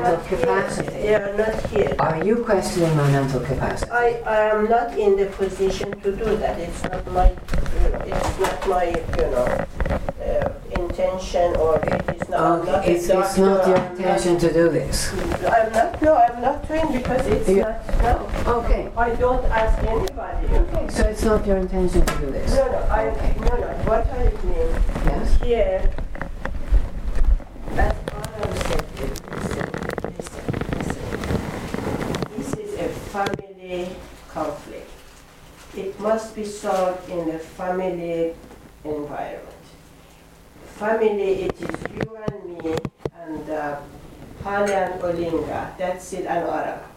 mental not here. capacity. They are not here. Are you questioning my mental capacity? I am not in the position to do that. It's not my, intention, or it is not. I'm not a It's not doctor, your I'm intention to do this. I'm not doing, because it's not, no. Okay. I don't ask anybody. Okay. So it's not your intention to do this. No, Okay. what I mean, Yes. here, as Adam said, listen. This is a family conflict. It must be solved in the family environment. Family, it is you and me, and Pali and Olinga, that's it, and Ara.